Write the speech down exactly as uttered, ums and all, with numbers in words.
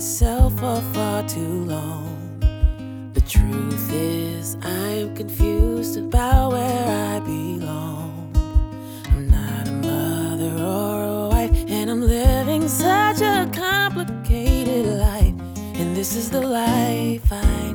myself for far too long. The truth is, I'm confused about where I belong. I'm not a mother or a wife, and I'm living such a complicated life. And this is the life I